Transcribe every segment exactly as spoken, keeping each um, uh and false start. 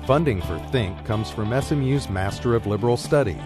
Funding for Think comes from S M U's Master of Liberal Studies.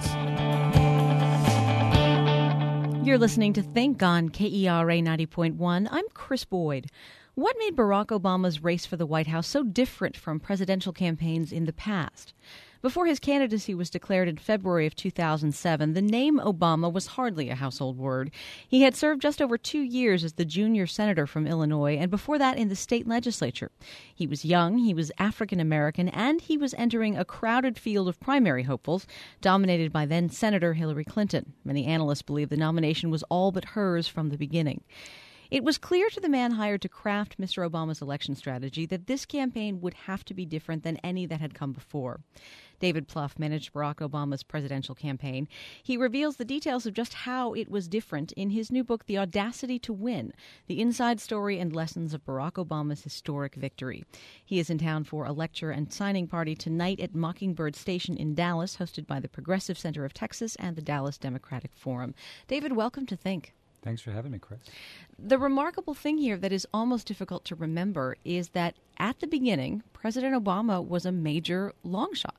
You're listening to Think on K E R A ninety point one. I'm Chris Boyd. What made Barack Obama's race for the White House so different from presidential campaigns in the past? Before his candidacy was declared in February of two thousand seven, the name Obama was hardly a household word. He had served just over two years as the junior senator from Illinois, and before that in the state legislature. He was young, he was African-American, and he was entering a crowded field of primary hopefuls, dominated by then-Senator Hillary Clinton. Many analysts believe the nomination was all but hers from the beginning. It was clear to the man hired to craft Mister Obama's election strategy that this campaign would have to be different than any that had come before. David Plouffe managed Barack Obama's presidential campaign. He reveals the details of just how it was different in his new book, The Audacity to Win, the inside story and lessons of Barack Obama's historic victory. He is in town for a lecture and signing party tonight at Mockingbird Station in Dallas, hosted by the Progressive Center of Texas and the Dallas Democratic Forum. David, welcome to Think. Thanks for having me, Chris. The remarkable thing here that is almost difficult to remember is that at the beginning, President Obama was a major long shot.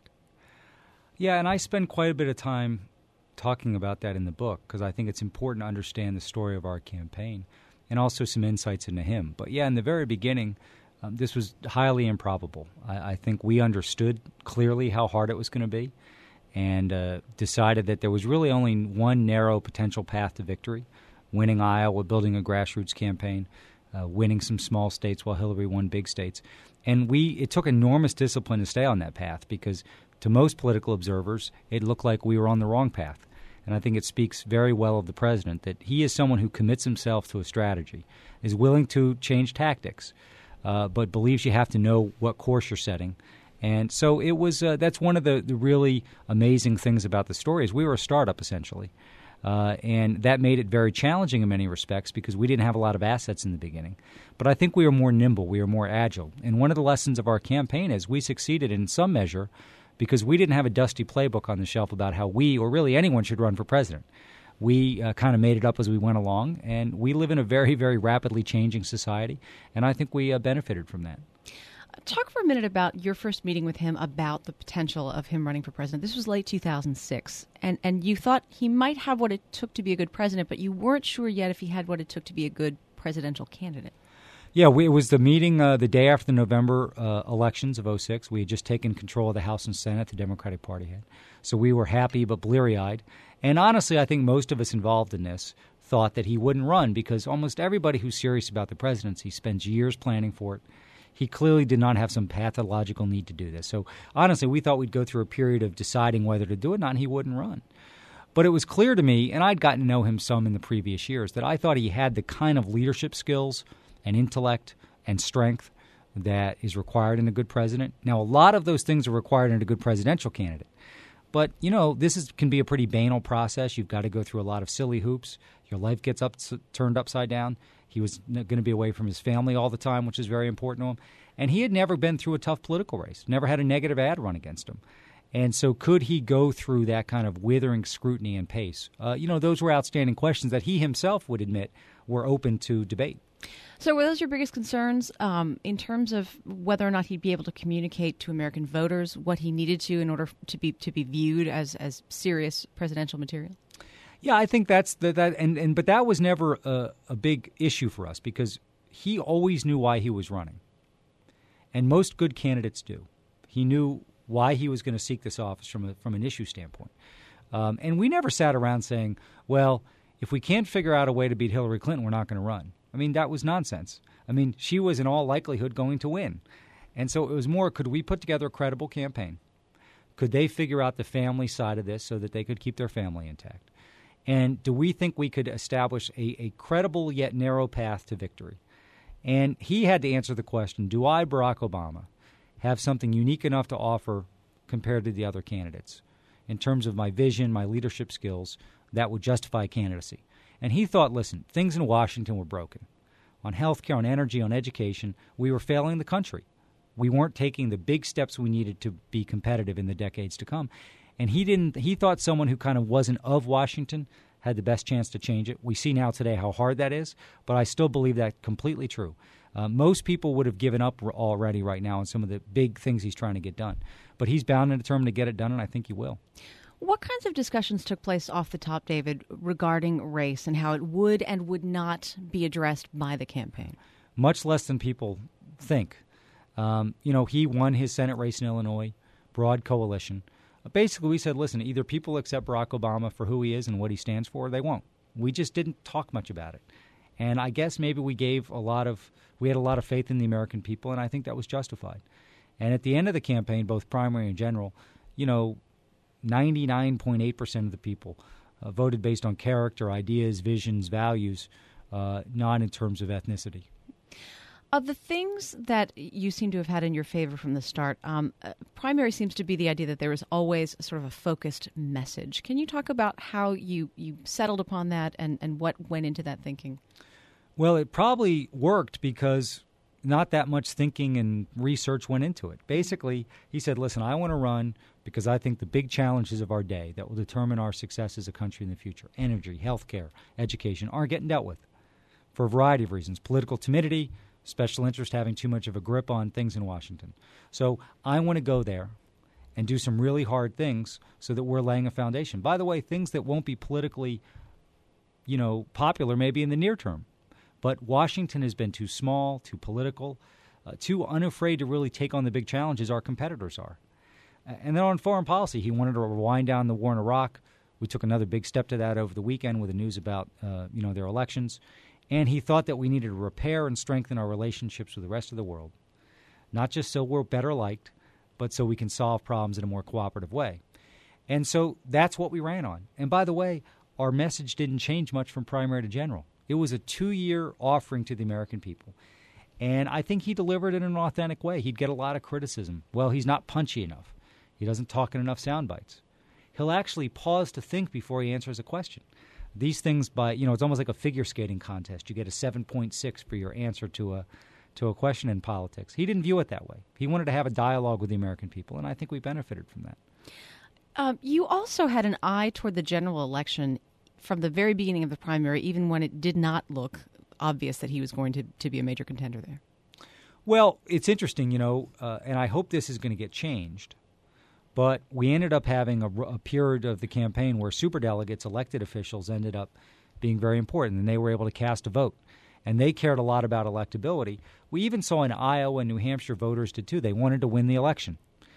Yeah, and I spend quite a bit of time talking about that in the book because I think it's important to understand the story of our campaign and also some insights into him. But yeah, in the very beginning, um, this was highly improbable. I, I think we understood clearly how hard it was going to be and uh, decided that there was really only one narrow potential path to victory: winning Iowa, building a grassroots campaign, uh, winning some small states while Hillary won big states. And we it took enormous discipline to stay on that path because to most political observers, it looked like we were on the wrong path. And I think it speaks very well of the president that he is someone who commits himself to a strategy, is willing to change tactics, uh, but believes you have to know what course you're setting. And so it was. Uh, that's one of the, the really amazing things about the story is we were a startup, essentially. Uh, and that made it very challenging in many respects because we didn't have a lot of assets in the beginning. But I think we were more nimble. We were more agile. And one of the lessons of our campaign is we succeeded in some measure because we didn't have a dusty playbook on the shelf about how we, or really anyone, should run for president. We uh, kind of made it up as we went along, and we live in a very, very rapidly changing society, and I think we uh, benefited from that. Talk for a minute about your first meeting with him about the potential of him running for president. This was late two thousand six, and, and you thought he might have what it took to be a good president, but you weren't sure yet if he had what it took to be a good presidential candidate. Yeah, we, it was the meeting uh, the day after the November uh, elections of oh six. We had just taken control of the House and Senate, the Democratic Party had. So we were happy but bleary-eyed. And honestly, I think most of us involved in this thought that he wouldn't run because almost everybody who's serious about the presidency spends years planning for it. He clearly did not have some pathological need to do this. So honestly, we thought we'd go through a period of deciding whether to do it or not, and he wouldn't run. But it was clear to me, and I'd gotten to know him some in the previous years, that I thought he had the kind of leadership skills and intellect and strength that is required in a good president. Now, a lot of those things are required in a good presidential candidate. But, you know, this is, can be a pretty banal process. You've got to go through a lot of silly hoops. Your life gets up, turned upside down. He was going to be away from his family all the time, which is very important to him. And he had never been through a tough political race, never had a negative ad run against him. And so could he go through that kind of withering scrutiny and pace? Uh, you know, those were outstanding questions that he himself would admit were open to debate. So were those your biggest concerns um, in terms of whether or not he'd be able to communicate to American voters what he needed to in order to be to be viewed as, as serious presidential material? Yeah, I think that's the, that, and, and but that was never a, a big issue for us because he always knew why he was running, and most good candidates do. He knew why he was going to seek this office from a, from an issue standpoint, um, and we never sat around saying, "Well, if we can't figure out a way to beat Hillary Clinton, we're not going to run." I mean, that was nonsense. I mean, she was in all likelihood going to win, and so it was more: could we put together a credible campaign? Could they figure out the family side of this so that they could keep their family intact? And do we think we could establish a, a credible yet narrow path to victory? And he had to answer the question, do I, Barack Obama, have something unique enough to offer compared to the other candidates in terms of my vision, my leadership skills, that would justify candidacy? And he thought, listen, things in Washington were broken. On health care, on energy, on education, we were failing the country. We weren't taking the big steps we needed to be competitive in the decades to come. And he didn't. He thought someone who kind of wasn't of Washington had the best chance to change it. We see now today how hard that is, but I still believe that completely true. Uh, most people would have given up already right now on some of the big things he's trying to get done. But he's bound and determined to get it done, and I think he will. What kinds of discussions took place off the top, David, regarding race and how it would and would not be addressed by the campaign? Much less than people think. Um, you know, he won his Senate race in Illinois, broad coalition. Basically, we said, listen, either people accept Barack Obama for who he is and what he stands for, or they won't. We just didn't talk much about it. And I guess maybe we gave a lot of, we had a lot of faith in the American people, and I think that was justified. And at the end of the campaign, both primary and general, you know, ninety-nine point eight percent of the people uh, voted based on character, ideas, visions, values, uh, not in terms of ethnicity. Of the things that you seem to have had in your favor from the start, um, uh, primary seems to be the idea that there is always sort of a focused message. Can you talk about how you, you settled upon that and, and what went into that thinking? Well, it probably worked because not that much thinking and research went into it. Basically, he said, listen, I want to run because I think the big challenges of our day that will determine our success as a country in the future, energy, healthcare, education, aren't getting dealt with for a variety of reasons. Political timidity, special interest having too much of a grip on things in Washington. So I want to go there and do some really hard things so that we're laying a foundation. By the way, things that won't be politically, you know, popular maybe in the near term. But Washington has been too small, too political, uh, too unafraid to really take on the big challenges our competitors are. And then on foreign policy, he wanted to wind down the war in Iraq. We took another big step to that over the weekend with the news about, uh, you know, their elections. And he thought that we needed to repair and strengthen our relationships with the rest of the world, not just so we're better liked, but so we can solve problems in a more cooperative way. And so that's what we ran on. And by the way, our message didn't change much from primary to general. It was a two-year offering to the American people. And I think he delivered it in an authentic way. He'd get a lot of criticism. Well, he's not punchy enough. He doesn't talk in enough sound bites. He'll actually pause to think before he answers a question. These things, by you know, it's almost like a figure skating contest. You get a seven point six for your answer to a to a question in politics. He didn't view it that way. He wanted to have a dialogue with the American people, and I think we benefited from that. Um, you also had an eye toward the general election from the very beginning of the primary, even when it did not look obvious that he was going to, to be a major contender there. Well, it's interesting, you know, uh, and I hope this is going to get changed. But we ended up having a, a period of the campaign where superdelegates, elected officials, ended up being very important, and they were able to cast a vote. And they cared a lot about electability. We even saw in Iowa and New Hampshire voters did too. They wanted to win the election.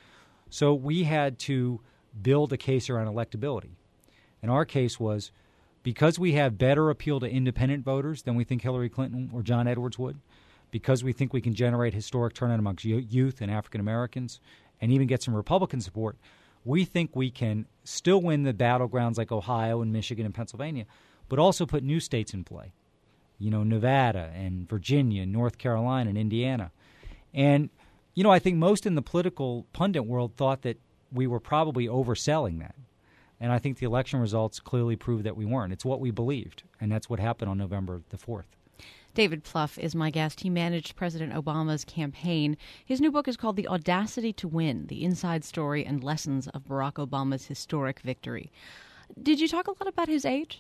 So we had to build a case around electability. And our case was, because we have better appeal to independent voters than we think Hillary Clinton or John Edwards would, because we think we can generate historic turnout amongst youth and African Americans, and even get some Republican support, we think we can still win the battlegrounds like Ohio and Michigan and Pennsylvania, but also put new states in play. You know, Nevada and Virginia, and North Carolina and Indiana. And, you know, I think most in the political pundit world thought that we were probably overselling that. And I think the election results clearly prove that we weren't. It's what we believed, and that's what happened on November the fourth. David Plouffe is my guest. He managed President Obama's campaign. His new book is called The Audacity to Win, The Inside Story and Lessons of Barack Obama's Historic Victory. Did you talk a lot about his age?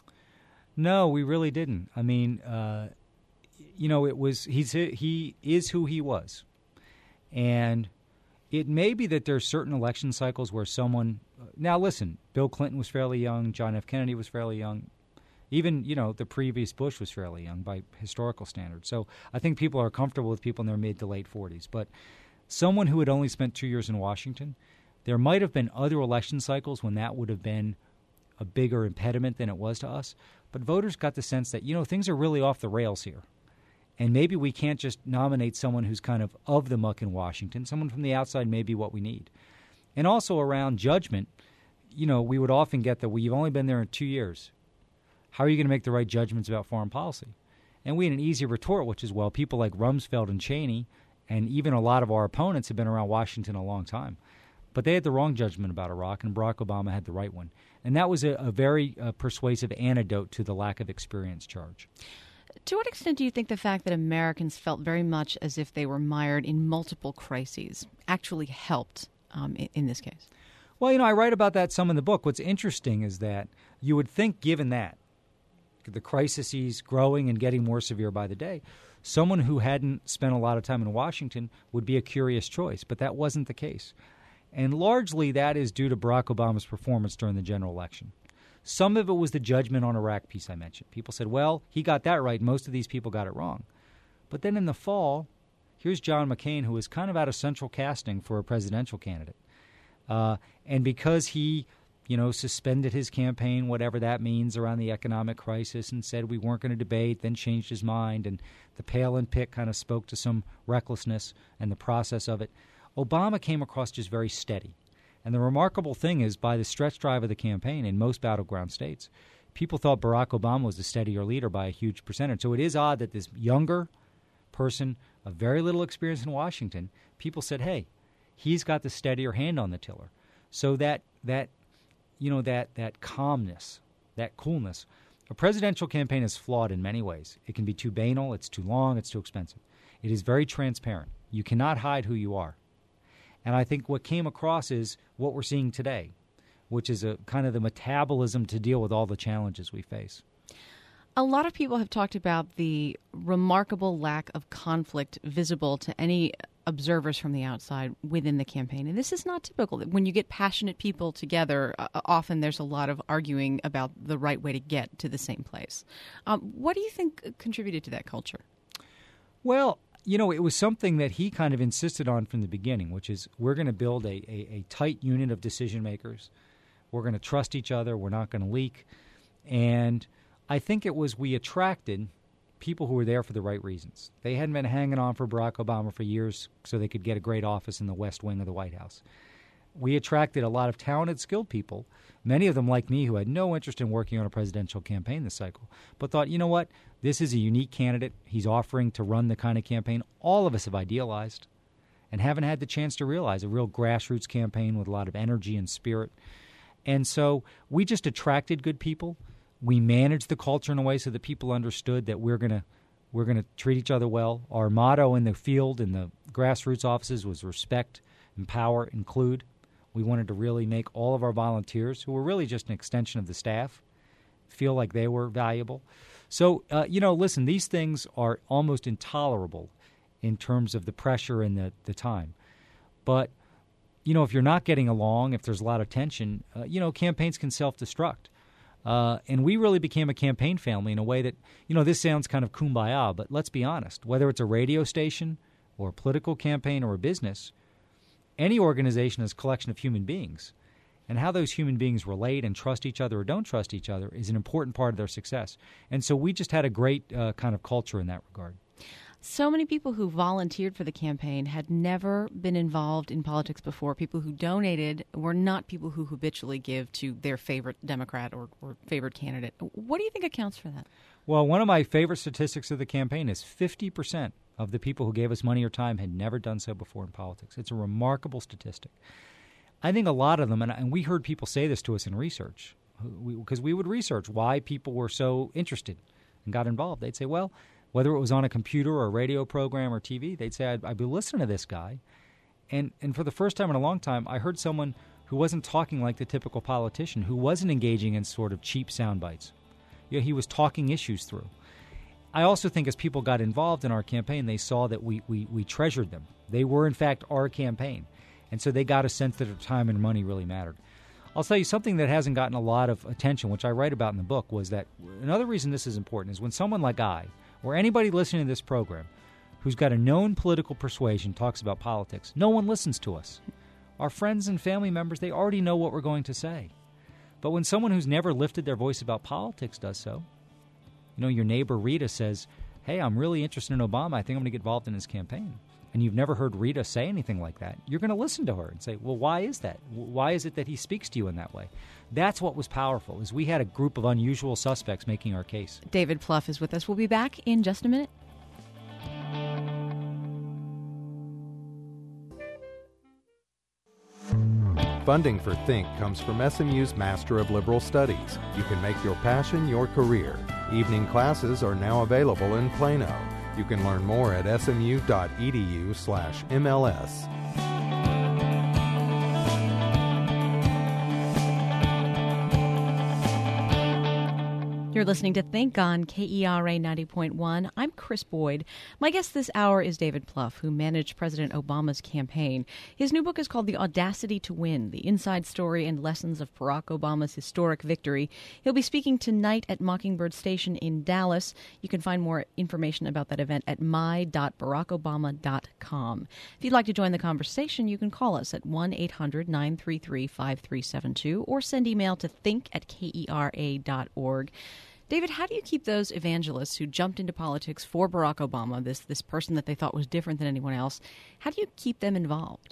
No, we really didn't. I mean, uh, you know, it was he's he is who he was. And it may be that there's certain election cycles where someone – now, listen, Bill Clinton was fairly young. John F. Kennedy was fairly young. Even, you know, the previous Bush was fairly young by historical standards. So I think people are comfortable with people in their mid to late forties. But someone who had only spent two years in Washington, there might have been other election cycles when that would have been a bigger impediment than it was to us. But voters got the sense that, you know, things are really off the rails here. And maybe we can't just nominate someone who's kind of of the muck in Washington. Someone from the outside may be what we need. And also around judgment, you know, we would often get that, well, you've only been there in two years. How are you going to make the right judgments about foreign policy? And we had an easy retort, which is, well, people like Rumsfeld and Cheney and even a lot of our opponents have been around Washington a long time. But they had the wrong judgment about Iraq, and Barack Obama had the right one. And that was a, a very uh, persuasive antidote to the lack of experience charge. To what extent do you think the fact that Americans felt very much as if they were mired in multiple crises actually helped um, in, in this case? Well, you know, I write about that some in the book. What's interesting is that you would think, given that, the crises growing and getting more severe by the day, someone who hadn't spent a lot of time in Washington would be a curious choice, but that wasn't the case. And largely that is due to Barack Obama's performance during the general election. Some of it was the judgment on Iraq piece I mentioned. People said, well, he got that right. Most of these people got it wrong. But then in the fall, here's John McCain, who was kind of out of central casting for a presidential candidate. Uh, and because he, you know, suspended his campaign, whatever that means, around the economic crisis and said we weren't going to debate, then changed his mind, and the Palin pick kind of spoke to some recklessness and the process of it, Obama came across just very steady. And the remarkable thing is, by the stretch drive of the campaign in most battleground states, people thought Barack Obama was the steadier leader by a huge percentage. So it is odd that this younger person of very little experience in Washington, people said, hey, he's got the steadier hand on the tiller. So that that you know that that calmness, that coolness. A presidential campaign is flawed in many ways. It can be too banal, it's too long, it's too expensive. It is very transparent. You cannot hide who you are. And I think what came across is what we're seeing today, which is a kind of the metabolism to deal with all the challenges we face. A lot of people have talked about the remarkable lack of conflict visible to any observers from the outside within the campaign. And this is not typical. When you get passionate people together, uh, often there's a lot of arguing about the right way to get to the same place. Um, what do you think contributed to that culture? Well, you know, it was something that he kind of insisted on from the beginning, which is we're going to build a, a, a tight unit of decision makers. We're going to trust each other. We're not going to leak. And I think it was we attracted people who were there for the right reasons. They hadn't been hanging on for Barack Obama for years so they could get a great office in the West Wing of the White House. We attracted a lot of talented, skilled people, many of them like me, who had no interest in working on a presidential campaign this cycle, but thought, you know what, this is a unique candidate. He's offering to run the kind of campaign all of us have idealized and haven't had the chance to realize, a real grassroots campaign with a lot of energy and spirit. And so we just attracted good people. We managed the culture in a way so that people understood that we're going to we're going to treat each other well. Our motto in the field, in the grassroots offices, was respect, empower, include. We wanted to really make all of our volunteers, who were really just an extension of the staff, feel like they were valuable. So, uh, you know, listen, these things are almost intolerable in terms of the pressure and the, the time. But, you know, if you're not getting along, if there's a lot of tension, uh, you know, campaigns can self-destruct. Uh, and we really became a campaign family in a way that, you know, this sounds kind of kumbaya, but let's be honest. Whether it's a radio station or a political campaign or a business, any organization is a collection of human beings. And how those human beings relate and trust each other or don't trust each other is an important part of their success. And so we just had a great uh, kind of culture in that regard. So many people who volunteered for the campaign had never been involved in politics before. People who donated were not people who habitually give to their favorite Democrat or, or favorite candidate. What do you think accounts for that? Well, one of my favorite statistics of the campaign is fifty percent of the people who gave us money or time had never done so before in politics. It's a remarkable statistic. I think a lot of them, and, and we heard people say this to us in research, because we, we would research why people were so interested and got involved. They'd say, well, whether it was on a computer or a radio program or T V, they'd say, I'd, I'd be listening to this guy. And, and for the first time in a long time, I heard someone who wasn't talking like the typical politician, who wasn't engaging in sort of cheap sound bites. You know, he was talking issues through. I also think as people got involved in our campaign, they saw that we, we, we treasured them. They were, in fact, our campaign. And so they got a sense that their time and money really mattered. I'll tell you something that hasn't gotten a lot of attention, which I write about in the book, was that another reason this is important is when someone like I, or anybody listening to this program, who's got a known political persuasion talks about politics, no one listens to us. Our friends and family members, they already know what we're going to say. But when someone who's never lifted their voice about politics does so, you know, your neighbor Rita says, hey, I'm really interested in Obama. I think I'm going to get involved in his campaign. And you've never heard Rita say anything like that. You're going to listen to her and say, well, why is that? Why is it that he speaks to you in that way? That's what was powerful, is we had a group of unusual suspects making our case. David Plouffe is with us. We'll be back in just a minute. Funding for Think comes from S M U's Master of Liberal Studies. You can make your passion your career. Evening classes are now available in Plano. You can learn more at smu.edu slash MLS. You're listening to Think on K E R A ninety point one. I'm Chris Boyd. My guest this hour is David Plouffe, who managed President Obama's campaign. His new book is called The Audacity to Win, The Inside Story and Lessons of Barack Obama's Historic Victory. He'll be speaking tonight at Mockingbird Station in Dallas. You can find more information about that event at my dot barack obama dot com. If you'd like to join the conversation, you can call us at one eight hundred nine three three five three seven two or send email to think at K E R A dot org. David, how do you keep those evangelists who jumped into politics for Barack Obama, this this person that they thought was different than anyone else, how do you keep them involved?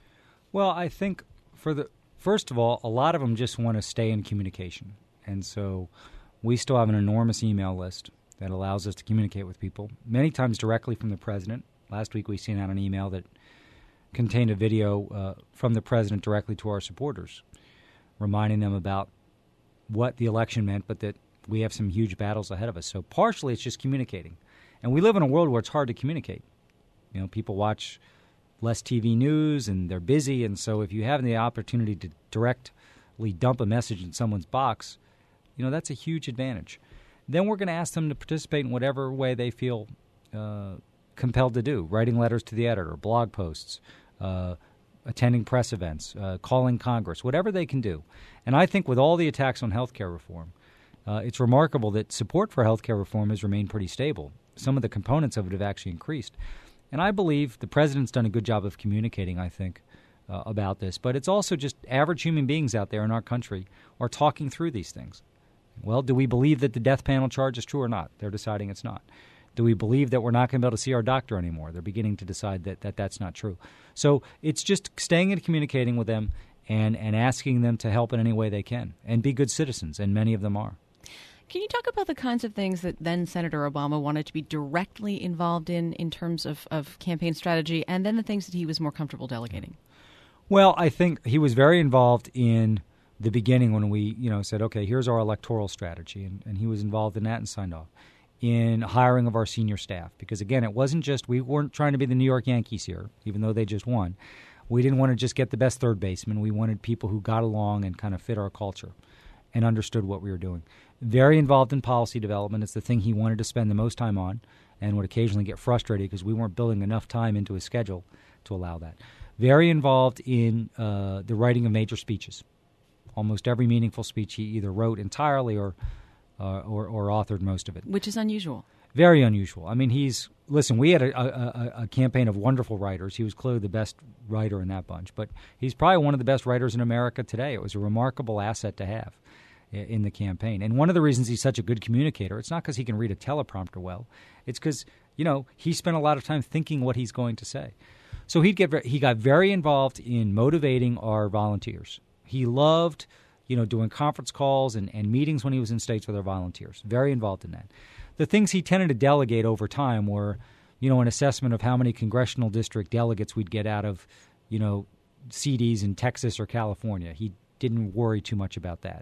Well, I think for the first of all, a lot of them just want to stay in communication. And so we still have an enormous email list that allows us to communicate with people, many times directly from the president. Last week we sent out an email that contained a video uh, from the president directly to our supporters, reminding them about what the election meant, but that we have some huge battles ahead of us. So partially it's just communicating. And we live in a world where it's hard to communicate. You know, people watch less T V news and they're busy. And so if you have the opportunity to directly dump a message in someone's box, you know, that's a huge advantage. Then we're going to ask them to participate in whatever way they feel uh, compelled to do, writing letters to the editor, blog posts, uh, attending press events, uh, calling Congress, whatever they can do. And I think with all the attacks on health care reform, Uh, it's remarkable that support for health care reform has remained pretty stable. Some of the components of it have actually increased. And I believe the president's done a good job of communicating, I think, uh, about this. But it's also just average human beings out there in our country are talking through these things. Well, do we believe that the death panel charge is true or not? They're deciding it's not. Do we believe that we're not going to be able to see our doctor anymore? They're beginning to decide that, that that's not true. So it's just staying and communicating with them and, and asking them to help in any way they can and be good citizens, and many of them are. Can you talk about the kinds of things that then Senator Obama wanted to be directly involved in in terms of, of campaign strategy, and then the things that he was more comfortable delegating? Well, I think he was very involved in the beginning when we, you know, said, okay, here's our electoral strategy, and, and he was involved in that and signed off. In hiring of our senior staff, because, again, it wasn't just, we weren't trying to be the New York Yankees here, even though they just won. We didn't want to just get the best third baseman. We wanted people who got along and kind of fit our culture and understood what we were doing. Very involved in policy development. It's the thing he wanted to spend the most time on and would occasionally get frustrated because we weren't building enough time into his schedule to allow that. Very involved in uh, the writing of major speeches. Almost every meaningful speech he either wrote entirely or, uh, or, or authored most of it. Which is unusual. Very unusual. I mean, he's, listen, we had a, a, a campaign of wonderful writers. He was clearly the best writer in that bunch. But he's probably one of the best writers in America today. It was a remarkable asset to have in the campaign. And one of the reasons he's such a good communicator, it's not because he can read a teleprompter well. It's because, you know, he spent a lot of time thinking what he's going to say. So he'd get he got very involved in motivating our volunteers. He loved, you know, doing conference calls and, and meetings when he was in states with our volunteers. Very involved in that. The things he tended to delegate over time were, you know, an assessment of how many congressional district delegates we'd get out of, you know, C Ds in Texas or California. He didn't worry too much about that.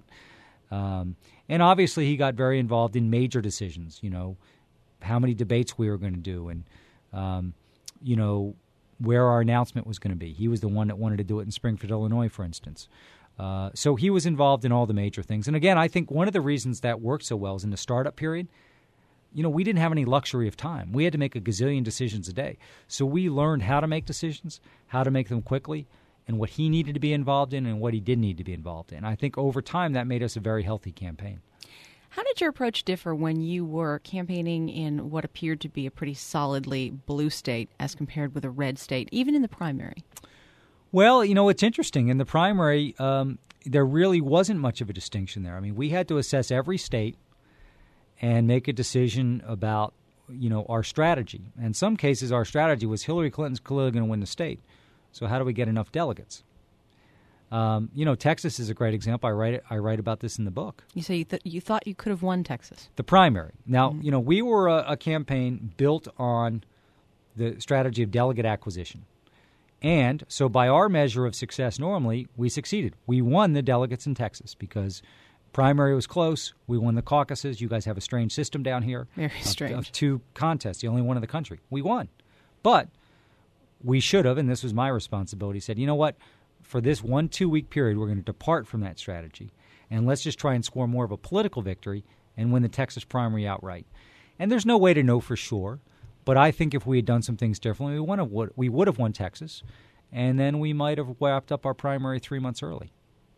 Um, and obviously he got very involved in major decisions, you know, how many debates we were going to do and, um, you know, where our announcement was going to be. He was the one that wanted to do it in Springfield, Illinois, for instance. Uh, so he was involved in all the major things. And again, I think one of the reasons that worked so well is in the startup period, you know, we didn't have any luxury of time. We had to make a gazillion decisions a day. So we learned how to make decisions, how to make them quickly, and what he needed to be involved in and what he didn't need to be involved in. I think over time that made us a very healthy campaign. How did your approach differ when you were campaigning in what appeared to be a pretty solidly blue state as compared with a red state, even in the primary? Well, you know, it's interesting. In the primary, um, there really wasn't much of a distinction there. I mean, we had to assess every state and make a decision about, you know, our strategy. In some cases, our strategy was Hillary Clinton's clearly going to win the state. So how do we get enough delegates? Um, you know, Texas is a great example. I write I write about this in the book. You say you, th- you thought you could have won Texas. The primary. Now, Mm-hmm. you know, we were a, a campaign built on the strategy of delegate acquisition. And so by our measure of success normally, we succeeded. We won the delegates in Texas because primary was close. We won the caucuses. You guys have a strange system down here. Very of, strange. Of two contests, the only one in the country. We won. But we should have, and this was my responsibility, said, you know what, for this one, two-week period, we're going to depart from that strategy, and let's just try and score more of a political victory and win the Texas primary outright. And there's no way to know for sure, but I think if we had done some things differently, we, won, we would have won Texas, and then we might have wrapped up our primary three months early.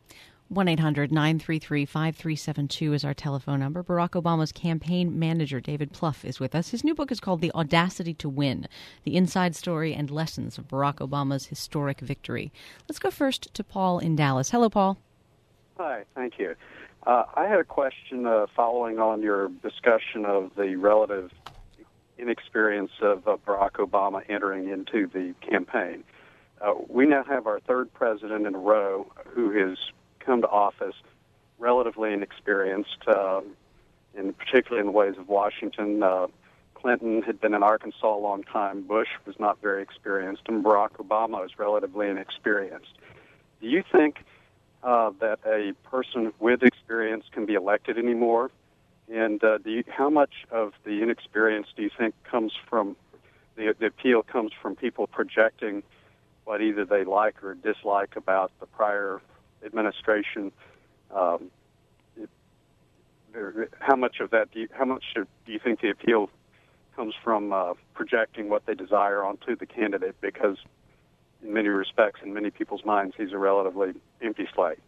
one eight hundred nine three three five three seven two is our telephone number. Barack Obama's campaign manager, David Plouffe, is with us. His new book is called The Audacity to Win, The Inside Story and Lessons of Barack Obama's Historic Victory. Let's go first to Paul in Dallas. Hello, Paul. Hi, thank you. Uh, I had a question uh, following on your discussion of the relative inexperience of uh, Barack Obama entering into the campaign. Uh, we now have our third president in a row who has come to office relatively inexperienced, uh, in particularly in the ways of Washington. Uh, Clinton had been in Arkansas a long time. Bush was not very experienced, and Barack Obama is relatively inexperienced. Do you think uh, that a person with experience can be elected anymore? And uh, do you, how much of the inexperience do you think comes from, the, the appeal comes from people projecting what either they like or dislike about the prior administration? Um, it, there, how much of that do you, how much do you think the appeal comes from uh, projecting what they desire onto the candidate? Because in many respects, in many people's minds, he's a relatively empty slate.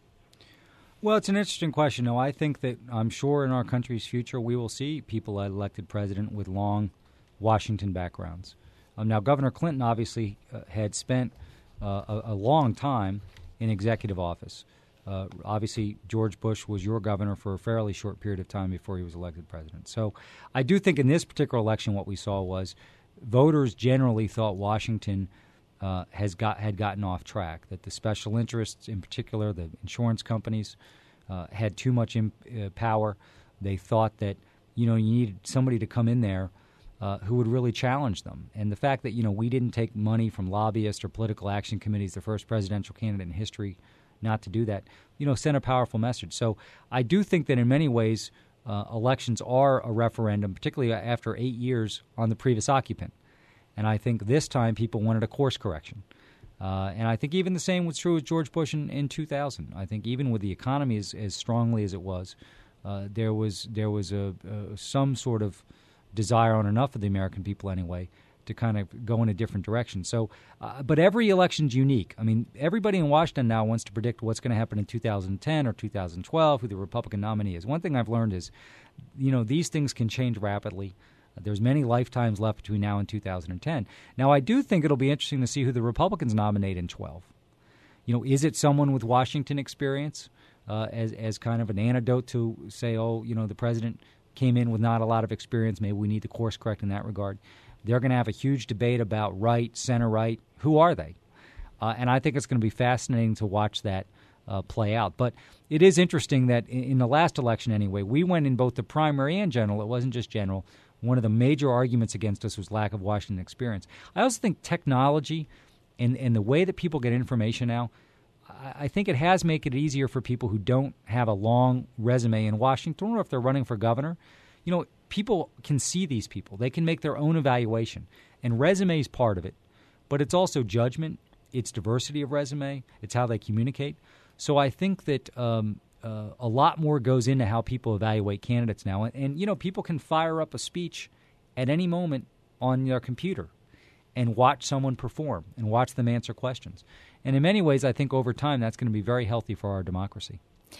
Well, it's an interesting question. No, I think that I'm sure in our country's future we will see people elected president with long Washington backgrounds. Um, now, Governor Clinton obviously uh, had spent uh, a, a long time in executive office. Uh, obviously, George Bush was your governor for a fairly short period of time before he was elected president. So I do think in this particular election what we saw was voters generally thought Washington uh, has got had gotten off track, that the special interests, in particular the insurance companies, uh, had too much imp- uh, power. They thought that, you know, you needed somebody to come in there Uh, who would really challenge them. And the fact that, you know, we didn't take money from lobbyists or political action committees, the first presidential candidate in history not to do that, you know, sent a powerful message. So I do think that in many ways uh, elections are a referendum, particularly after eight years on the previous occupant. And I think this time people wanted a course correction. Uh, and I think even the same was true with George Bush in, in two thousand. I think even with the economy as, as strongly as it was, uh, there was there was a, a some sort of desire on enough of the American people anyway to kind of go in a different direction. So, uh, but every election's unique. I mean, everybody in Washington now wants to predict what's going to happen in two thousand ten or two thousand twelve, who the Republican nominee is. One thing I've learned is, you know, these things can change rapidly. There's many lifetimes left between now and two thousand ten. Now, I do think it'll be interesting to see who the Republicans nominate in twelve. You know, is it someone with Washington experience uh, as as kind of an antidote to say, oh, you know, the president came in with not a lot of experience, maybe we need to course correct in that regard. They're going to have a huge debate about right, center-right. Who are they? Uh, and I think it's going to be fascinating to watch that uh, play out. But it is interesting that in, in the last election anyway, we went in both the primary and general. It wasn't just general. One of the major arguments against us was lack of Washington experience. I also think technology and, and the way that people get information now, I, I think it has made it easier for people who don't have a long resume in Washington, or if they're running for governor. You know, people can see these people. They can make their own evaluation. And resume is part of it. But it's also judgment. It's diversity of resume. It's how they communicate. So I think that um, uh, a lot more goes into how people evaluate candidates now. And, and, you know, people can fire up a speech at any moment on their computer and watch someone perform and watch them answer questions. And in many ways, I think over time that's going to be very healthy for our democracy.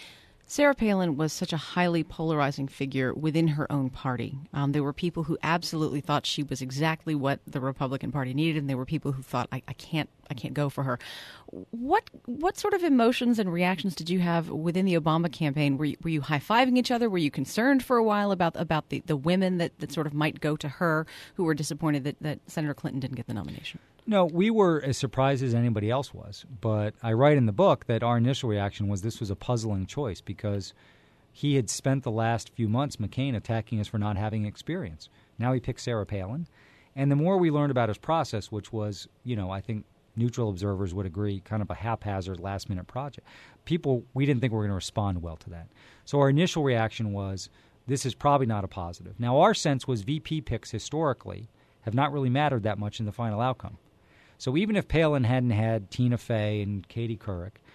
Sarah Palin was such a highly polarizing figure within her own party. Um, there were people who absolutely thought she was exactly what the Republican Party needed, and there were people who thought, I, I can't I can't go for her. What what sort of emotions and reactions did you have within the Obama campaign? Were you, were you high-fiving each other? Were you concerned for a while about about the, the women that, that sort of might go to her who were disappointed that, that Senator Clinton didn't get the nomination? No, we were as surprised as anybody else was. But I write in the book that our initial reaction was this was a puzzling choice because he had spent the last few months, McCain, attacking us for not having experience. Now he picked Sarah Palin. And the more we learned about his process, which was, you know, I think neutral observers would agree, kind of a haphazard last-minute project, people, we didn't think we were going to respond well to that. So our initial reaction was this is probably not a positive. Now our sense was V P picks historically have not really mattered that much in the final outcome. So even if Palin hadn't had Tina Fey and Katie Couric,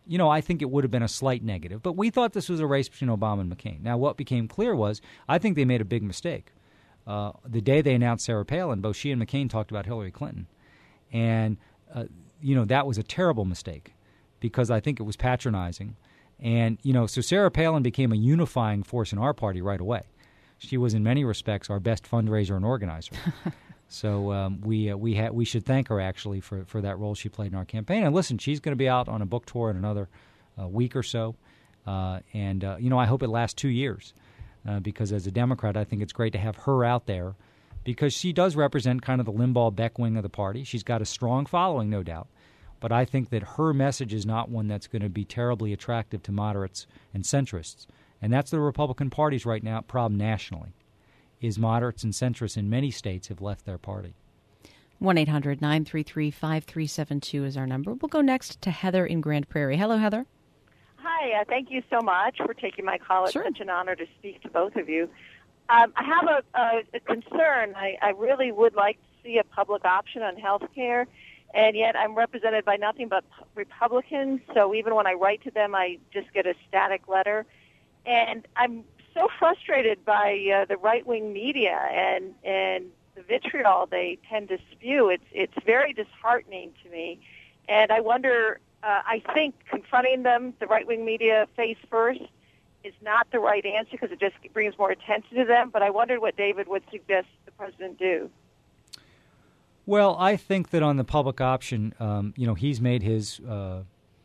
you know, I think it would have been a slight negative. But we thought this was a race between Obama and McCain. Now, what became clear was I think they made a big mistake. Uh, the day they announced Sarah Palin, both she and McCain talked about Hillary Clinton. And, uh, you know, that was a terrible mistake because I think it was patronizing. And, you know, so Sarah Palin became a unifying force in our party right away. She was, in many respects, our best fundraiser and organizer. So um, we uh, we ha- we should thank her, actually, for, for that role she played in our campaign. And listen, she's going to be out on a book tour in another uh, week or so. Uh, and, uh, you know, I hope it lasts two years uh, because as a Democrat, I think it's great to have her out there because she does represent kind of the Limbaugh-Beck wing of the party. She's got a strong following, no doubt. But I think that her message is not one that's going to be terribly attractive to moderates and centrists. And that's the Republican Party's right now problem nationally, is moderates and centrists in many states have left their party. one eight hundred nine three three five three seven two is our number. We'll go next to Heather in Grand Prairie. Hello, Heather. Hi, uh, thank you so much for taking my call. It's Sure. such an honor to speak to both of you. Um, I have a, a, a concern. I, I really would like to see a public option on health care, and yet I'm represented by nothing but Republicans, so even when I write to them, I just get a static letter. And I'm so frustrated by uh, the right-wing media and, and the vitriol they tend to spew. It's, it's very disheartening to me, and I wonder, uh, I think confronting them, the right-wing media face first, is not the right answer because it just brings more attention to them. But I wondered what David would suggest the president do. Well, I think that on the public option, um, you know, he's made his uh,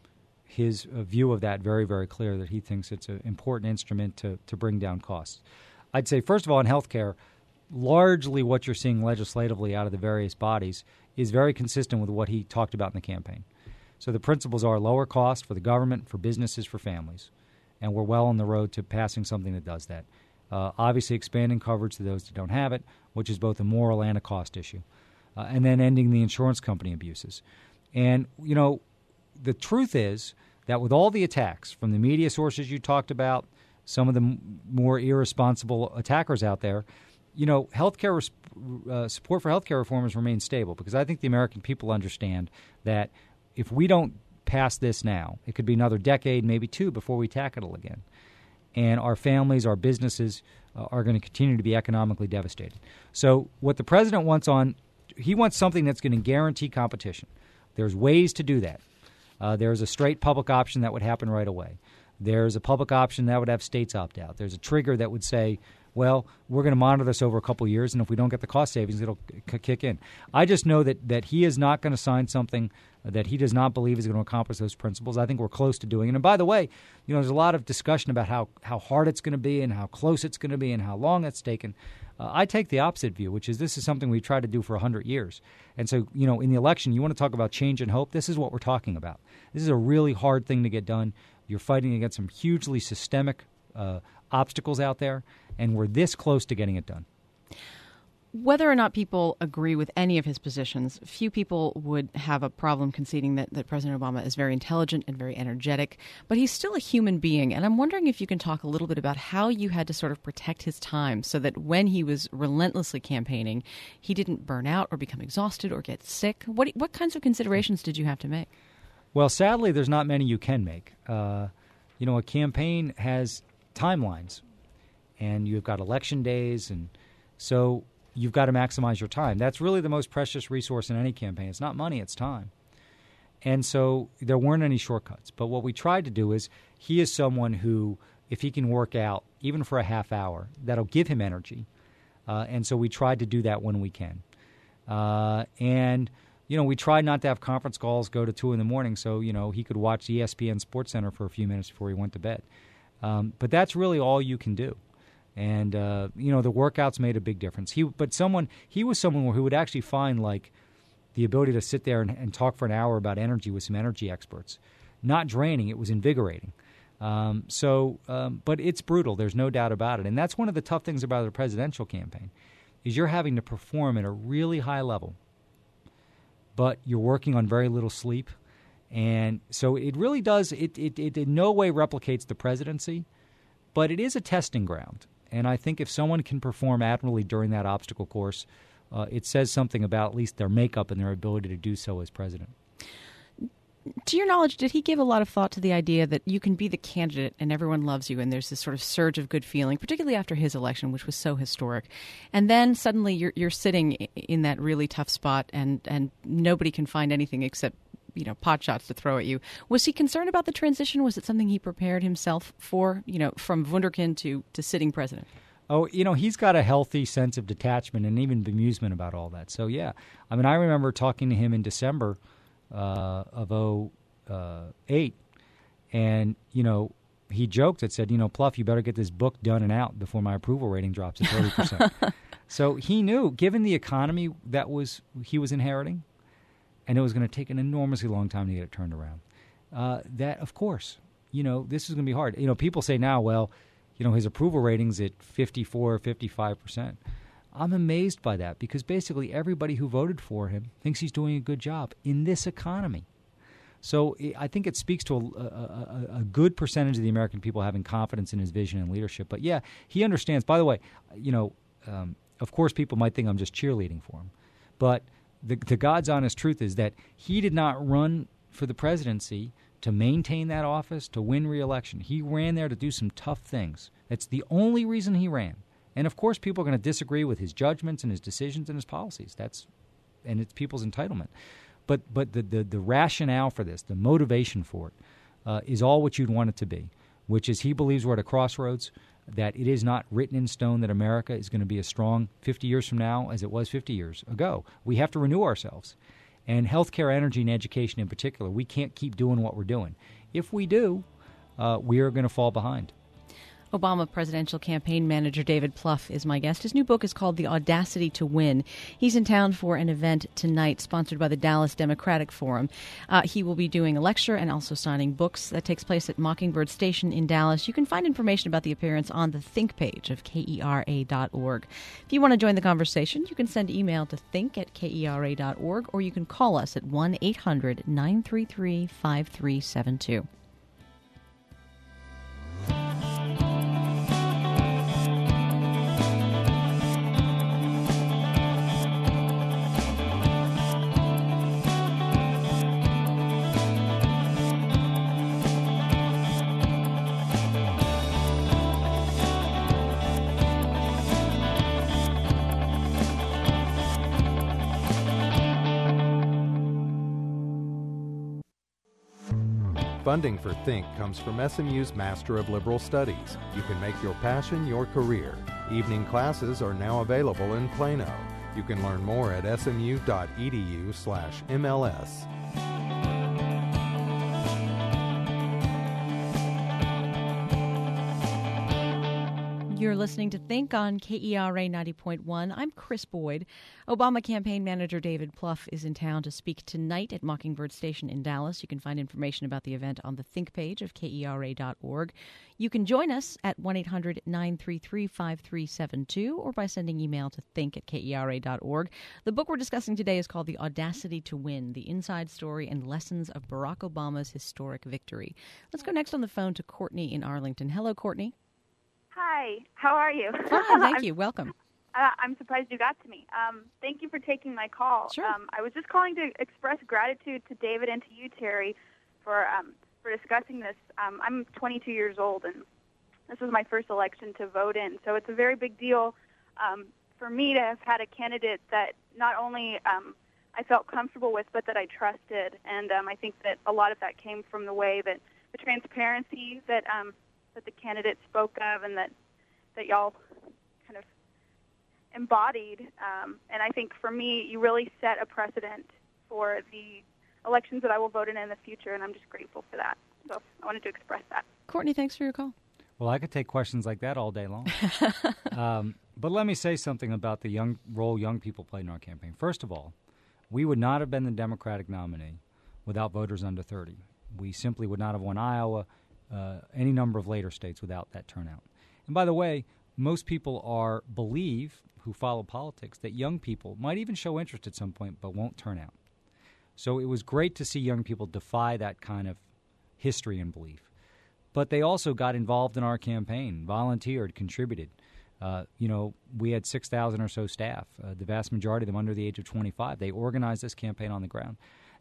his uh, view of that very, very clear, that he thinks it's an important instrument to, to bring down costs. I'd say, first of all, in health care, largely what you're seeing legislatively out of the various bodies is very consistent with what he talked about in the campaign. So the principles are lower cost for the government, for businesses, for families. And we're well on the road to passing something that does that. Uh, obviously expanding coverage to those that don't have it, which is both a moral and a cost issue. Uh, and then ending the insurance company abuses. And, you know, the truth is that with all the attacks from the media sources you talked about, some of the m- more irresponsible attackers out there, you know, healthcare res- uh, support for healthcare reformers remains stable because I think the American people understand that if we don't pass this now, it could be another decade, maybe two, before we tackle it again. And our families, our businesses uh, are going to continue to be economically devastated. So what the president wants on, he wants something that's going to guarantee competition. There's ways to do that. Uh, there's a straight public option that would happen right away. There's a public option that would have states opt out. There's a trigger that would say, well, we're going to monitor this over a couple of years, and if we don't get the cost savings, it'll c- kick in. I just know that, that he is not going to sign something that he does not believe is going to accomplish those principles. I think we're close to doing it. And by the way, you know, there's a lot of discussion about how, how hard it's going to be and how close it's going to be and how long it's taken. Uh, I take the opposite view, which is this is something we've tried to do for one hundred years. And so, you know, in the election, you want to talk about change and hope. This is what we're talking about. This is a really hard thing to get done. You're fighting against some hugely systemic uh, obstacles out there, and we're this close to getting it done. Whether or not people agree with any of his positions, few people would have a problem conceding that, that President Obama is very intelligent and very energetic, but he's still a human being. And I'm wondering if you can talk a little bit about how you had to sort of protect his time so that when he was relentlessly campaigning, he didn't burn out or become exhausted or get sick. What, what kinds of considerations did you have to make? Well, sadly, there's not many you can make. Uh, you know, a campaign has timelines, and you've got election days, and so you've got to maximize your time. That's really the most precious resource in any campaign. It's not money, it's time. And so there weren't any shortcuts. But what we tried to do is he is someone who, if he can work out, even for a half hour, that'll give him energy. Uh, and so we tried to do that when we can. Uh, and, you know, we tried not to have conference calls go to two in the morning so, you know, he could watch E S P N SportsCenter for a few minutes before he went to bed. Um, but that's really all you can do. And, uh, you know, the workouts made a big difference. He, But someone, he was someone who would actually find, like, the ability to sit there and, and talk for an hour about energy with some energy experts. Not draining, it was invigorating. Um, so, um, but it's brutal. There's no doubt about it. And that's one of the tough things about a presidential campaign is you're having to perform at a really high level, but you're working on very little sleep. And so it really does, it, it, it in no way replicates the presidency, but it is a testing ground. And I think if someone can perform admirably during that obstacle course, uh, it says something about at least their makeup and their ability to do so as president. To your knowledge, did he give a lot of thought to the idea that you can be the candidate and everyone loves you and there's this sort of surge of good feeling, particularly after his election, which was so historic, and then suddenly you're you're sitting in that really tough spot and, and nobody can find anything except, you know, pot shots to throw at you. Was he concerned about the transition? Was it something he prepared himself for, you know, from Wunderkind to, to sitting president? Oh, you know, he's got a healthy sense of detachment and even bemusement about all that. So, yeah. I mean, I remember talking to him in December uh, of oh eight, and, you know, he joked and said, you know, Pluff, you better get this book done and out before my approval rating drops to thirty percent. So he knew, given the economy that was he was inheriting, and it was going to take an enormously long time to get it turned around, uh, that, of course, you know, this is going to be hard. You know, people say now, well, you know, his approval rating's at fifty-four, fifty-five percent. I'm amazed by that because basically everybody who voted for him thinks he's doing a good job in this economy. So I think it speaks to a, a, a good percentage of the American people having confidence in his vision and leadership. But, yeah, he understands. By the way, you know, um, of course people might think I'm just cheerleading for him. But the, the God's honest truth is that he did not run for the presidency to maintain that office, to win re-election. He ran there to do some tough things. That's the only reason he ran. And, of course, people are going to disagree with his judgments and his decisions and his policies. That's and it's people's entitlement. But but the, the, the rationale for this, the motivation for it, uh, is all what you'd want it to be, which is he believes we're at a crossroads, that it is not written in stone that America is going to be as strong fifty years from now as it was fifty years ago. We have to renew ourselves. And healthcare, energy, and education in particular, we can't keep doing what we're doing. If we do, uh, we are going to fall behind. Obama presidential campaign manager David Plouffe is my guest. His new book is called The Audacity to Win. He's in town for an event tonight sponsored by the Dallas Democratic Forum. Uh, he will be doing a lecture and also signing books. That takes place at Mockingbird Station in Dallas. You can find information about the appearance on the Think page of K E R A dot org. If you want to join the conversation, you can send email to think at K E R A dot org or you can call us at one eight hundred nine three three five three seven two. Funding for Think comes from S M U's Master of Liberal Studies. You can make your passion your career. Evening classes are now available in Plano. You can learn more at smu.edu slash MLS. You're listening to Think on K E R A ninety point one. I'm Chris Boyd. Obama campaign manager David Plouffe is in town to speak tonight at Mockingbird Station in Dallas. You can find information about the event on the Think page of K E R A dot org. You can join us at one eight hundred nine three three five three seven two or by sending email to think at K E R A dot org. The book we're discussing today is called The Audacity to Win, The Inside Story and Lessons of Barack Obama's Historic Victory. Let's go next on the phone to Courtney in Arlington. Hello, Courtney. Hi, how are you? Fine, thank you. Welcome. Uh, I'm surprised you got to me. Um, thank you for taking my call. Sure. Um, I was just calling to express gratitude to David and to you, Terry, for um, for discussing this. Um, I'm twenty-two years old, and this was my first election to vote in, so it's a very big deal um, for me to have had a candidate that not only um, I felt comfortable with, but that I trusted. And um, I think that a lot of that came from the way that the transparency that um, that the candidate spoke of and that, that y'all kind of embodied. Um, and I think for me, you really set a precedent for the elections that I will vote in in the future, and I'm just grateful for that. So I wanted to express that. Courtney, thanks for your call. Well, I could take questions like that all day long. um, but let me say something about the young role young people played in our campaign. First of all, we would not have been the Democratic nominee without voters under thirty. We simply would not have won Iowa, Uh, any number of later states without that turnout. And by the way, most people are believe, who follow politics, that young people might even show interest at some point but won't turn out. So it was great to see young people defy that kind of history and belief. But they also got involved in our campaign, volunteered, contributed. Uh, you know, we had six thousand or so staff, uh, the vast majority of them under the age of twenty-five. They organized this campaign on the ground.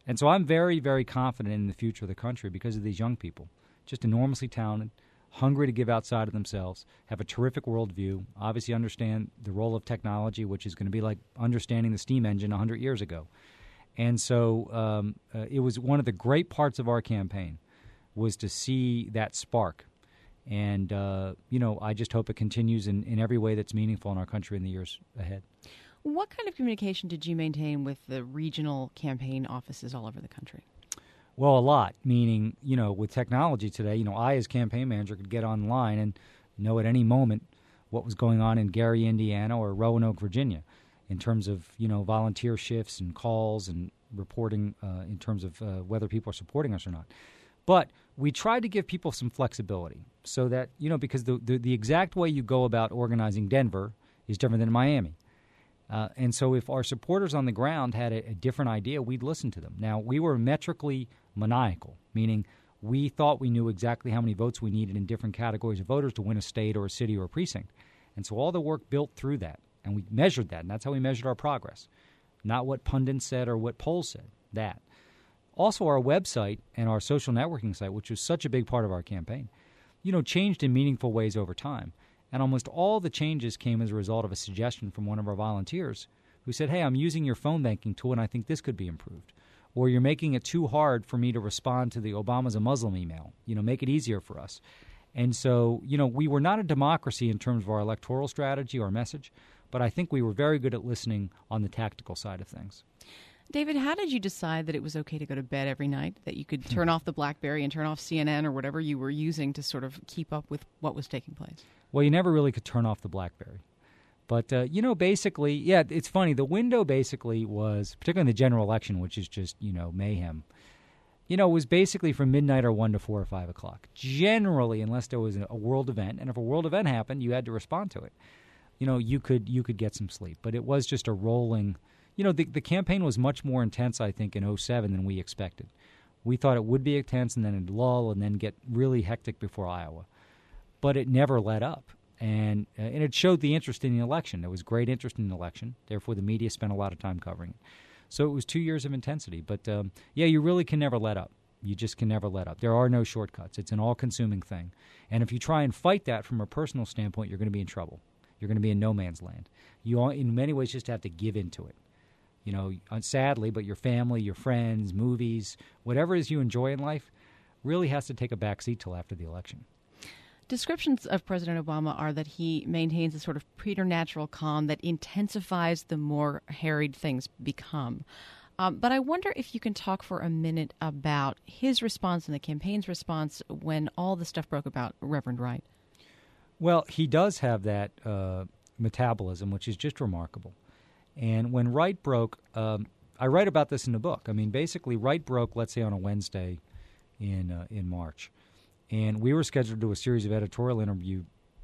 And so I'm very, very confident in the future of the country because of these young people, just enormously talented, hungry to give outside of themselves, have a terrific worldview, obviously understand the role of technology, which is going to be like understanding the steam engine one hundred years ago. And so um, uh, it was one of the great parts of our campaign was to see that spark. And, uh, you know, I just hope it continues in, in every way that's meaningful in our country in the years ahead. What kind of communication did you maintain with the regional campaign offices all over the country? Well, a lot, meaning, you know, with technology today, you know, I as campaign manager could get online and know at any moment what was going on in Gary, Indiana or Roanoke, Virginia in terms of, you know, volunteer shifts and calls and reporting uh, in terms of uh, whether people are supporting us or not. But we tried to give people some flexibility so that, you know, because the, the, the exact way you go about organizing Denver is different than Miami. Uh, and so if our supporters on the ground had a, a different idea, we'd listen to them. Now, we were metrically maniacal, meaning we thought we knew exactly how many votes we needed in different categories of voters to win a state or a city or a precinct. And so all the work built through that, and we measured that, and that's how we measured our progress. Not what pundits said or what polls said, that. Also, our website and our social networking site, which was such a big part of our campaign, you know, changed in meaningful ways over time. And almost all the changes came as a result of a suggestion from one of our volunteers who said, hey, I'm using your phone banking tool and I think this could be improved. Or you're making it too hard for me to respond to the Obama's a Muslim email. You know, make it easier for us. And so, you know, we were not a democracy in terms of our electoral strategy or message, but I think we were very good at listening on the tactical side of things. David, how did you decide that it was okay to go to bed every night, that you could turn off the BlackBerry and turn off C N N or whatever you were using to sort of keep up with what was taking place? Well, you never really could turn off the BlackBerry. But, uh, you know, basically, yeah, it's funny. The window basically was, particularly in the general election, which is just, you know, mayhem, you know, was basically from midnight or one to four or five o'clock. Generally, unless there was a world event. And if a world event happened, you had to respond to it. You know, you could you could get some sleep. But it was just a rolling, you know, the, the campaign was much more intense, I think, in oh seven than we expected. We thought it would be intense and then it'd lull and then get really hectic before Iowa. But it never let up. And uh, and it showed the interest in the election. There was great interest in the election. Therefore, the media spent a lot of time covering it. So it was two years of intensity. But, um, yeah, you really can never let up. You just can never let up. There are no shortcuts. It's an all-consuming thing. And if you try and fight that from a personal standpoint, you're going to be in trouble. You're going to be in no man's land. You, all, in many ways, just have to give into it. You know, sadly, but your family, your friends, movies, whatever it is you enjoy in life really has to take a back seat till after the election. Descriptions of President Obama are that he maintains a sort of preternatural calm that intensifies the more harried things become. Um, but I wonder if you can talk for a minute about his response and the campaign's response when all the stuff broke about Reverend Wright. Well, he does have that uh, metabolism, which is just remarkable. And when Wright broke, um, I write about this in the book. I mean, basically, Wright broke, let's say, on a Wednesday in uh, in March. And we were scheduled to do a series of editorial interviews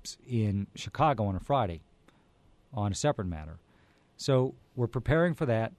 in Chicago on a Friday on a separate matter. So we're preparing for that.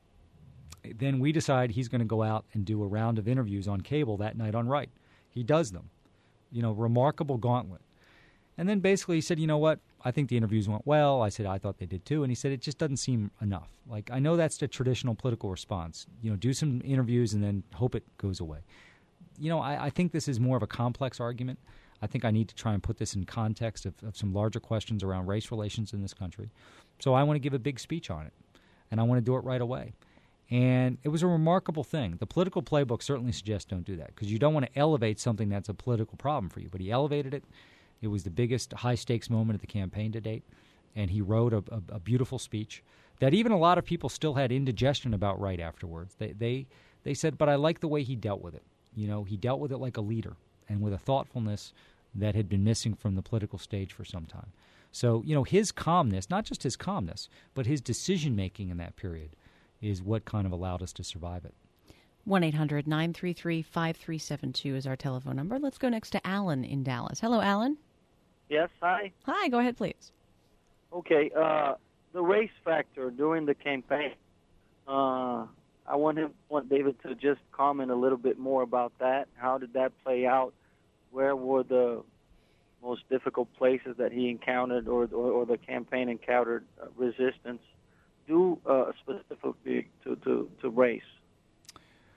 Then we decide he's going to go out and do a round of interviews on cable that night on Wright. He does them. You know, remarkable gauntlet. And then basically he said, you know what, I think the interviews went well. I said, I thought they did too. And he said, it just doesn't seem enough. Like, I know that's the traditional political response. You know, do some interviews and then hope it goes away. You know, I, I think this is more of a complex argument. I think I need to try and put this in context of, of some larger questions around race relations in this country. So I want to give a big speech on it, and I want to do it right away. And it was a remarkable thing. The political playbook certainly suggests don't do that because you don't want to elevate something that's a political problem for you. But he elevated it. It was the biggest high-stakes moment of the campaign to date, and he wrote a, a, a beautiful speech that even a lot of people still had indigestion about right afterwards. They, they, they said, but I like the way he dealt with it. You know, he dealt with it like a leader and with a thoughtfulness that had been missing from the political stage for some time. So, you know, his calmness, not just his calmness, but his decision-making in that period is what kind of allowed us to survive it. one eight hundred nine three three five three seven two is our telephone number. Let's go next to Alan in Dallas. Hello, Alan. Yes, hi. Hi, go ahead, please. Okay, uh, the race factor during the campaign. Uh, I want him, want David to just comment a little bit more about that. How did that play out? Where were the most difficult places that he encountered, or or, or the campaign encountered uh, resistance, due uh, specifically to, to, to race?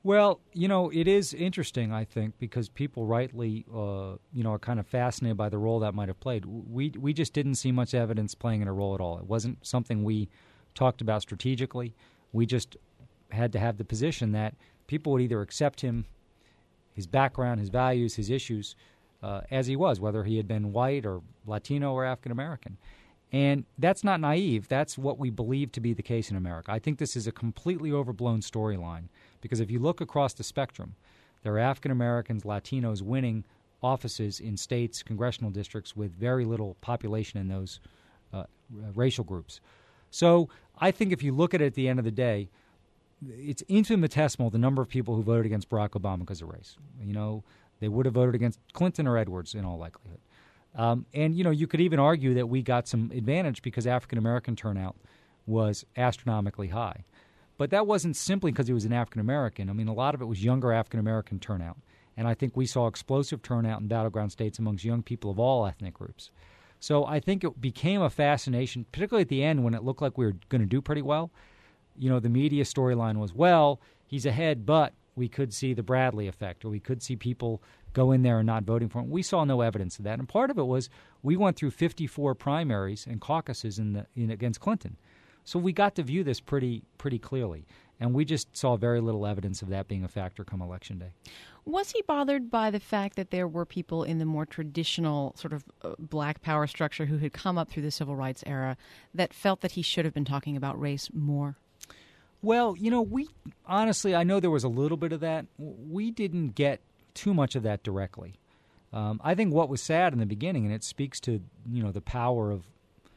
Well, you know, it is interesting, I think, because people rightly, uh, you know, are kind of fascinated by the role that might have played. We we just didn't see much evidence playing in a role at all. It wasn't something we talked about strategically. We just had to have the position that people would either accept him, his background, his values, his issues, uh, as he was, whether he had been white or Latino or African American. And that's not naive. That's what we believe to be the case in America. I think this is a completely overblown storyline because if you look across the spectrum, there are African Americans, Latinos winning offices in states, congressional districts with very little population in those uh, racial groups. So I think if you look at it at the end of the day, it's infinitesimal the number of people who voted against Barack Obama because of race. You know, they would have voted against Clinton or Edwards in all likelihood. Um, and, you know, you could even argue that we got some advantage because African-American turnout was astronomically high. But that wasn't simply because he was an African-American. I mean, a lot of it was younger African-American turnout. And I think we saw explosive turnout in battleground states amongst young people of all ethnic groups. So I think it became a fascination, particularly at the end when it looked like we were going to do pretty well. You know, the media storyline was, well, he's ahead, but we could see the Bradley effect, or we could see people go in there and not voting for him. We saw no evidence of that. And part of it was we went through fifty-four primaries and caucuses in the in, against Clinton. So we got to view this pretty pretty clearly. And we just saw very little evidence of that being a factor come Election Day. Was he bothered by the fact that there were people in the more traditional sort of uh, black power structure who had come up through the civil rights era that felt that he should have been talking about race more? Well, you know, we honestly, I know there was a little bit of that. We didn't get too much of that directly. Um, I think what was sad in the beginning, and it speaks to, you know, the power of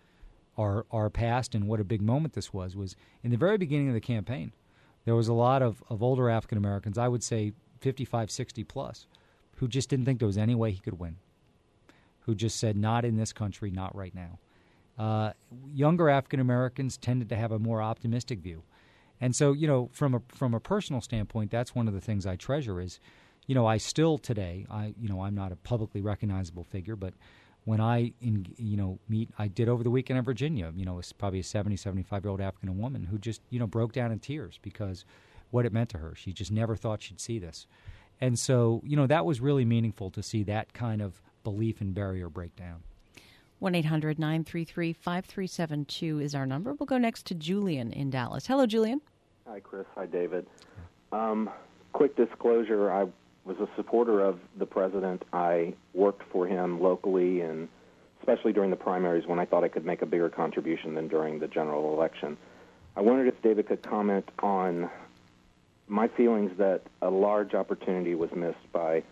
our our past and what a big moment this was, was in the very beginning of the campaign, there was a lot of, of older African Americans, I would say fifty-five, sixty plus, who just didn't think there was any way he could win, who just said, not in this country, not right now. Uh, younger African Americans tended to have a more optimistic view. And so, you know, from a from a personal standpoint, that's one of the things I treasure is, you know, I still today, I you know, I'm not a publicly recognizable figure, but when I, in, you know, meet, I did over the weekend in Virginia, you know, it's probably a seventy, seventy-five-year-old African woman who just, you know, broke down in tears because what it meant to her. She just never thought she'd see this. And so, you know, that was really meaningful to see that kind of belief and barrier break down. one eight hundred nine three three five three seven two is our number. We'll go next to Julian in Dallas. Hello, Julian. Hi, Chris. Hi, David. Um, quick disclosure, I was a supporter of the president. I worked for him locally, and especially during the primaries when I thought I could make a bigger contribution than during the general election. I wondered if David could comment on my feelings that a large opportunity was missed by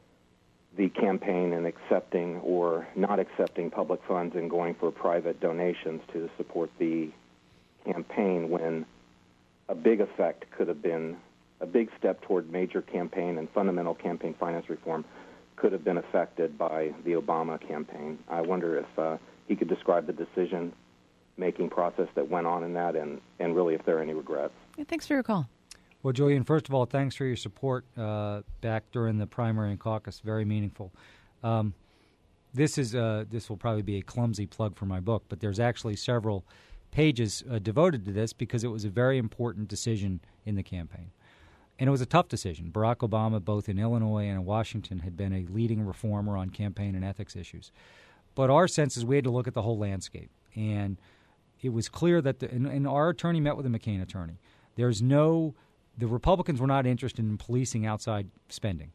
the campaign in accepting or not accepting public funds and going for private donations to support the campaign when a big effect could have been, a big step toward major campaign and fundamental campaign finance reform could have been affected by the Obama campaign. I wonder if uh, he could describe the decision-making process that went on in that and, and really if there are any regrets. Yeah, thanks for your call. Well, Julian, first of all, thanks for your support uh, back during the primary and caucus. Very meaningful. Um, this is uh, this will probably be a clumsy plug for my book, but there's actually several pages uh, devoted to this because it was a very important decision in the campaign. And it was a tough decision. Barack Obama, both in Illinois and in Washington, had been a leading reformer on campaign and ethics issues. But our sense is we had to look at the whole landscape. And it was clear that, the, and, and our attorney met with the McCain attorney. There's no, the Republicans were not interested in policing outside spending.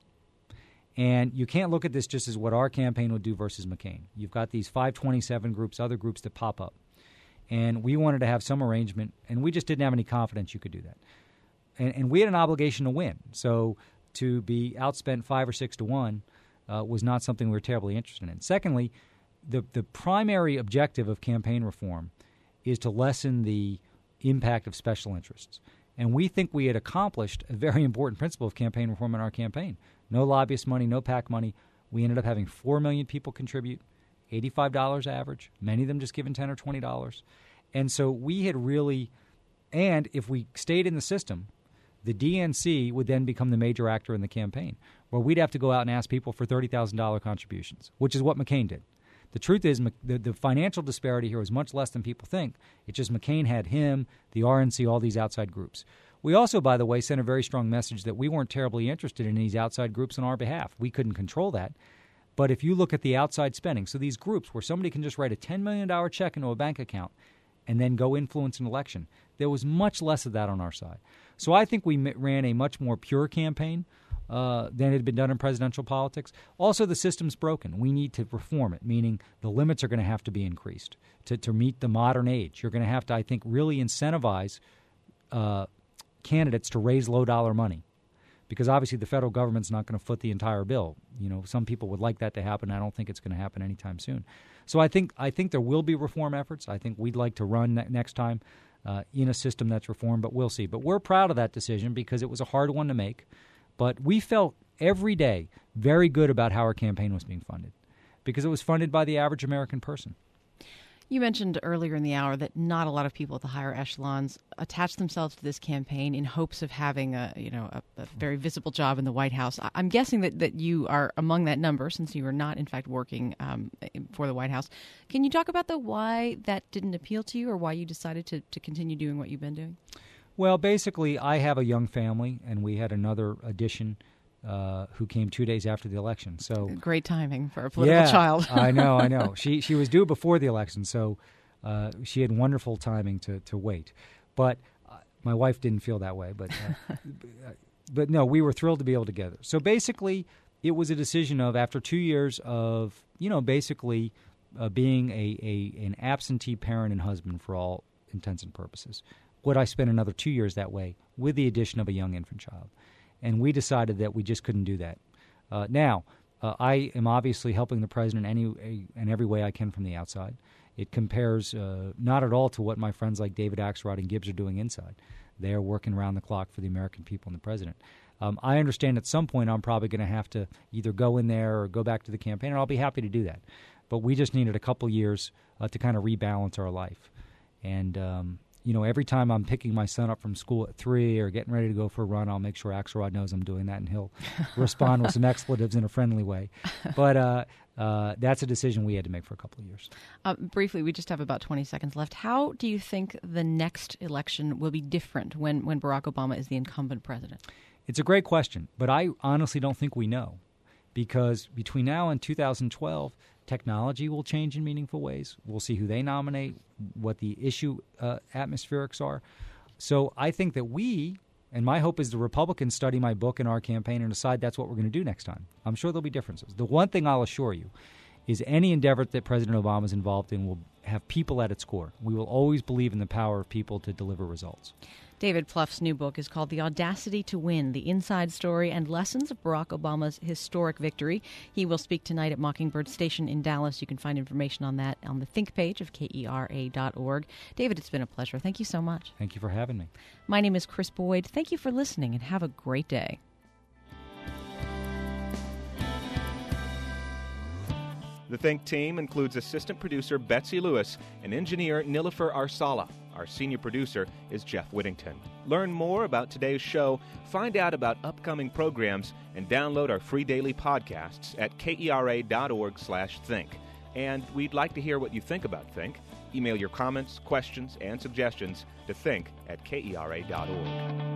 And you can't look at this just as what our campaign would do versus McCain. You've got these five twenty-seven groups, other groups that pop up. And we wanted to have some arrangement, and we just didn't have any confidence you could do that. And, and we had an obligation to win. So to be outspent five or six to one uh, was not something we were terribly interested in. Secondly, the, the primary objective of campaign reform is to lessen the impact of special interests. And we think we had accomplished a very important principle of campaign reform in our campaign. No lobbyist money, no PAC money. We ended up having four million people contribute, eighty-five dollars average, many of them just given ten dollars or twenty dollars. And so we had really, and if we stayed in the system, the D N C would then become the major actor in the campaign, where we'd have to go out and ask people for thirty thousand dollars contributions, which is what McCain did. The truth is the, the financial disparity here was much less than people think. It's just McCain had him, the R N C, all these outside groups. We also, by the way, sent a very strong message that we weren't terribly interested in these outside groups on our behalf. We couldn't control that. But if you look at the outside spending, so these groups where somebody can just write a ten million dollars check into a bank account and then go influence an election, there was much less of that on our side. So I think we ran a much more pure campaign uh, than had been done in presidential politics. Also, the system's broken. We need to reform it, meaning the limits are going to have to be increased to, to meet the modern age. You're going to have to, I think, really incentivize uh, candidates to raise low-dollar money, because obviously the federal government's not going to foot the entire bill. You know, some people would like that to happen. I don't think it's going to happen anytime soon. So I think I think there will be reform efforts. I think we'd like to run ne- next time uh, in a system that's reformed, but we'll see. But we're proud of that decision because it was a hard one to make. But we felt every day very good about how our campaign was being funded because it was funded by the average American person. You mentioned earlier in the hour that not a lot of people at the higher echelons attach themselves to this campaign in hopes of having a, you know, a, a very visible job in the White House. I'm guessing that, that you are among that number since you are not, in fact, working um, for the White House. Can you talk about the why that didn't appeal to you or why you decided to, to continue doing what you've been doing? Well, basically, I have a young family, and we had another addition Uh, who came two days after the election. So great timing for a political yeah, child. I know, I know. She she was due before the election, so uh, she had wonderful timing to, to wait. But uh, my wife didn't feel that way. But uh, but no, we were thrilled to be able to get her. So basically, it was a decision of after two years of you know basically uh, being a, a an absentee parent and husband for all intents and purposes. Would I spend another two years that way with the addition of a young infant child? And we decided that we just couldn't do that. Uh, now, uh, I am obviously helping the president any in every way I can from the outside. It compares uh, not at all to what my friends like David Axelrod and Gibbs are doing inside. They are working around the clock for the American people and the president. Um, I understand at some point I'm probably going to have to either go in there or go back to the campaign, and I'll be happy to do that. But we just needed a couple years uh, to kind of rebalance our life. And um You know, every time I'm picking my son up from school at three or getting ready to go for a run, I'll make sure Axelrod knows I'm doing that, and he'll respond with some expletives in a friendly way. But uh, uh, that's a decision we had to make for a couple of years. Uh, briefly, we just have about twenty seconds left. How do you think the next election will be different when, when Barack Obama is the incumbent president? It's a great question, but I honestly don't think we know, because between now and two thousand twelve, technology will change in meaningful ways. We'll see who they nominate, what the issue uh, atmospherics are. So I think that we, and my hope is the Republicans study my book and our campaign and decide that's what we're going to do next time. I'm sure there'll be differences. The one thing I'll assure you is any endeavor that President Obama is involved in will have people at its core. We will always believe in the power of people to deliver results. David Plouffe's new book is called The Audacity to Win, The Inside Story and Lessons of Barack Obama's Historic Victory. He will speak tonight at Mockingbird Station in Dallas. You can find information on that on the Think page of K E R A dot org. David, it's been a pleasure. Thank you so much. Thank you for having me. My name is Chris Boyd. Thank you for listening, and have a great day. The Think team includes assistant producer Betsy Lewis and engineer Nilofer Arsala. Our senior producer is Jeff Whittington. Learn more about today's show, find out about upcoming programs, and download our free daily podcasts at kera dot org slash think. And we'd like to hear what you think about Think. Email your comments, questions, and suggestions to think at kera dot org.